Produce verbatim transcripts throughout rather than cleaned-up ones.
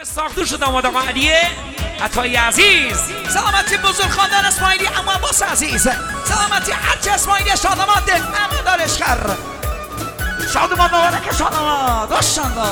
ساختور شد آماد آقا علیه عطایی عزیز. سلامتی بزرگ خاندان اسماعیلی اما عباس عزیز. سلامتی حج اسماعیلی شاداماد دل اما دارشگر شاداماد مبارک شاداماد داشتنده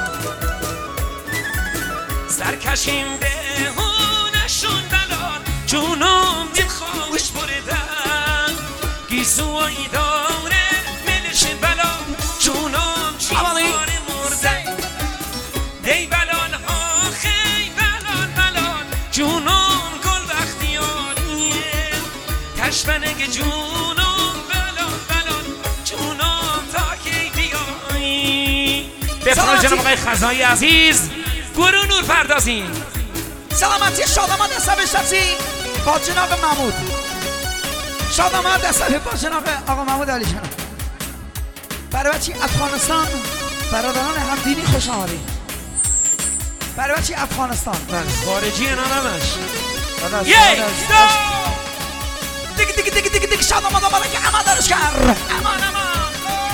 سرکشیم دهونشون بلان جونم دید خوش بردن گیزوهایی داره ملش بلان جونم چیزار مرده دی بلان ها خی بلان بلان جونم گل بختیاریه کشبنگ جونم بلان بلان جونم تا کی بیایی. بفرمایید جناب آقای خزایی عزیز گروه نور پردازی. سلامتی شاداماد عصبی شخصی با جناب محمود شاداماد عصبی با جناب آقا محمود علی جناب. برای بچه افغانستان برادران همدینی خوش آمدید. برای بچه افغانستان خارجی اینا نمش یک دو دیگه دیگه دیگه دیگه دیگه شاداماد مبارک امان دارشگر امان امان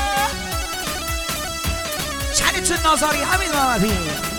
چنی چون نازاری حمید محمدی.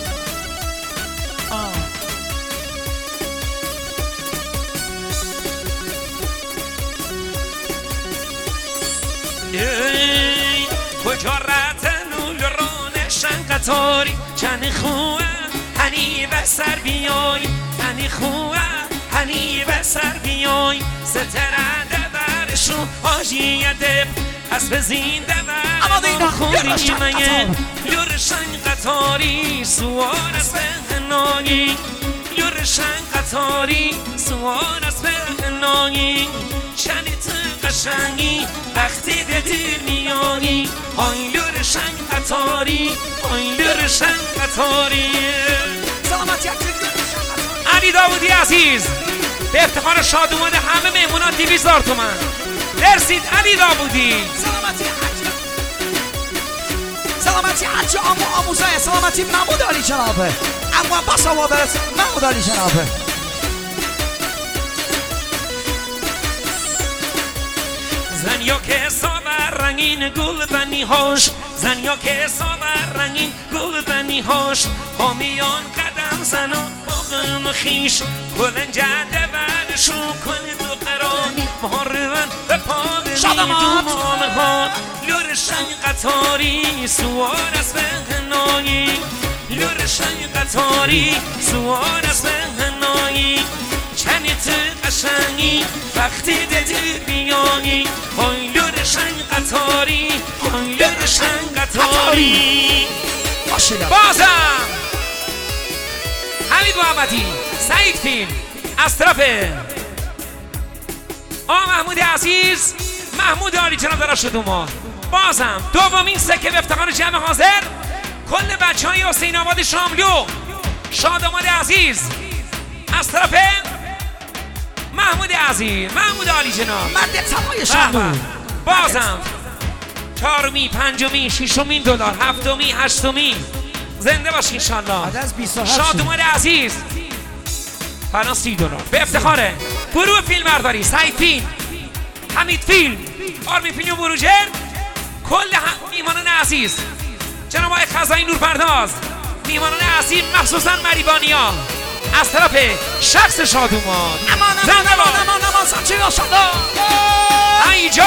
ای کجا رتن و لرانشن قطاری چنی خوه هنی و سر بیای هنی خوه هنی و سر بیای سترده برشو آجی دب از به زینده و خوری مگه لرشن قطاری سوار از به هنایی لرشن قطاری سوار از به هنایی چنیت قشنگی وقتی به دیر میانی آی لرشن قطاری آی لرشن قطاری. سلامتی علی داودی عزیز به افتخار شادومان همه مهمونان دویست هزار تومن برسید علی داودی. سلامتی حج سلامتی حج آمو آموزای سلامتی محمود علی جنابه اما بس آوا برس محمود علی جنابه. زن یا که سابر رنگین گل بنی هاش زن یا که سابر رنگین گل بنی هاش هامیان قدم زن و باقم خیش گلن جده برشو کنه دو قرانی مهارون به پاد میدون مامه لرشن قطاری سوار از بهنایی لرشن قطاری سوار از بهنایی چنیت قشنگی وقتی ددی بیانی آی لرشن قطاری آی لرشن قطاری. بازم حمید محمدی سعید فیلم از طرف آقا محمود عزیز محمود علی جناب دارا شد اومد. بازم دومین سکه به افتخار جمع حاضر کل بچه های حسین آباد شاملو شاداماد عزیز از طرف محمود عزیز محمود علی جناب مرد تمای شاملو. بازم چهارمی پنجمی ششمی دلار هفتمی هشتمی زنده باشین انشالله. شادومان عزیز فنا سی دلار به افتخار گروه فیلم برداری سعید فیلم حمید فیلم آرمی فیلم و بروجر کل میهمانان عزیز جناب آقای خزایی نور پرداز میهمانان عزیز مخصوصا مریبانیا از طرف شخص شادومان امان امان امان امان امان سچی شادا اینجا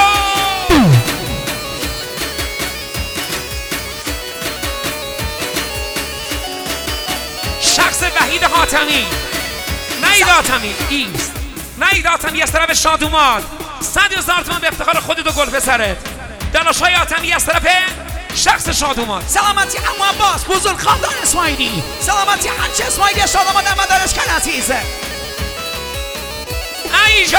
شخص وحید حاتمی نهید حاتمی ایست نهید حاتمی از طرف شادومان صد هزار تومان به افتخار خودت و گل پسرت دانشهای حاتمی از طرف شخص شادومان. سلامتی اما عباس بزرگ خاندان اسماعیلی سلامتی حج اسماعیلی شادومان اما دارشگر عزیزه اینجا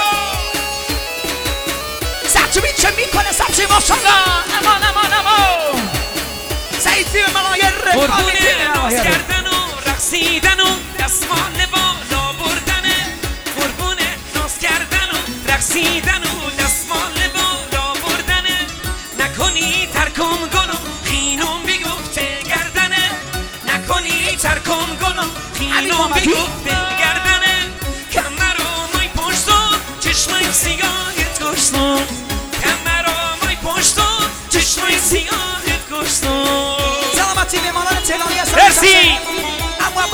سبچه بید چه میکنه سبچه ماشالله امان امان امان سعید فیلم منایر قربونه ناز کردن و رقصیدن و دستمال بالا بردنه قربونه ناز کردن و رقصیدن و دستمال بالا بردنه نکنی ترکم گلم خینم بگفته گردنه نکنی ترکم گلم خینم بگفته گردنه کمرامای پشتم چشمای سیاهت کشتم کمرامای پشتم چشمای سیاهت کشتم. سلامتی میمانان تهرانی هستن مرسی. اما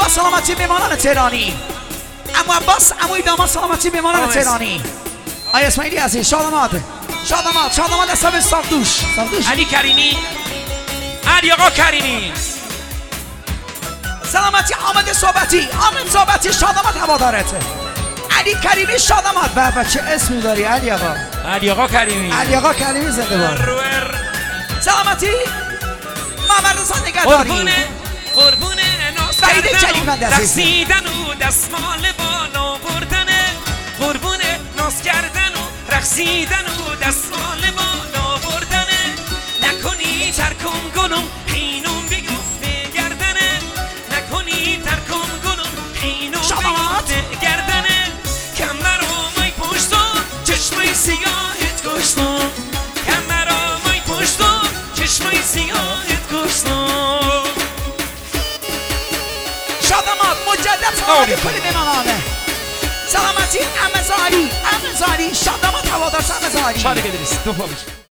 سلامتی میمانان تهرانی. عمو عباس عموی داماد سلامتی میمانان تهرانی. آیا اسماعیلی عزیز شاداماد شاداماد شاداماد حساب ساقدوش ساقدوش علی کریمی علی آقا کریمی سلامتی آمد صحبتی آمد صحبتی شاداماد هوادارته. علی کریمی شاداماد. بابا چه اسمی داری علی آقا؟ علی آقا کریمی علی آقا کریمی زنده باد. سلامتی محمد رضا نگهداری. قربونه قربونه ناز کردن رقصیدن و دستمال بالا بردنه. قربونه ناز کردن و رقصیدن و دستمال بالا بردنه. نکنی ترکم گلم خینم بیفته گردنه. نکنی ترکم گلم خینم بیفته گردنه. کمرامای پشتم چشمای سیاهت کشتم. کمرامای پشتم چشمای سیاهت کشتم. شاداماد مجدد سلامتی کنی بمانانه. سلامتی امزاری امزاری شاداماد هوادار امزاری. شاده که دریست دو پا بشه.